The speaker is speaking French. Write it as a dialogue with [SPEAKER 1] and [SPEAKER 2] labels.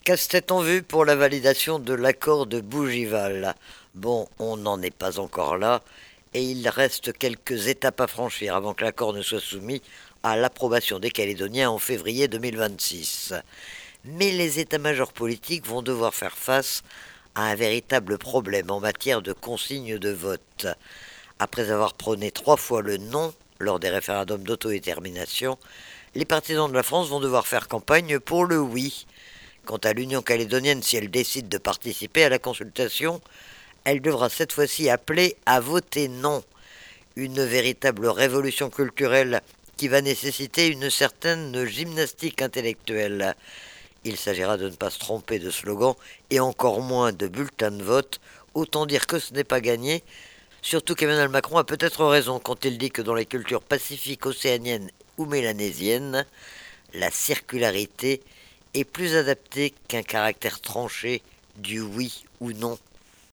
[SPEAKER 1] Casse-tête en vue pour la validation de l'accord de Bougival. Bon, on n'en est pas encore là, et il reste quelques étapes à franchir avant que l'accord ne soit soumis à l'approbation des Calédoniens en février 2026. Mais les états-majors politiques vont devoir faire face à un véritable problème en matière de consignes de vote. Après avoir prôné 3 fois le non lors des référendums d'autodétermination, les partisans de la France vont devoir faire campagne pour le oui. Quant à l'Union calédonienne, si elle décide de participer à la consultation, elle devra cette fois-ci appeler à voter non. Une véritable révolution culturelle qui va nécessiter une certaine gymnastique intellectuelle. Il s'agira de ne pas se tromper de slogan et encore moins de bulletin de vote. Autant dire que ce n'est pas gagné, surtout qu'Emmanuel Macron a peut-être raison quand il dit que dans les cultures pacifiques, océaniennes ou mélanésiennes, la circularité est plus adaptée qu'un caractère tranché du oui ou non.